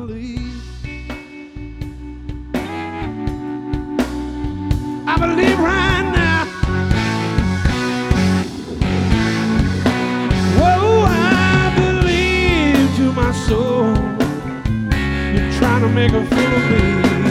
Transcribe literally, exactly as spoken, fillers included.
believe. I believe right now. Whoa, I believe to my soul. You're trying to make a fool of me.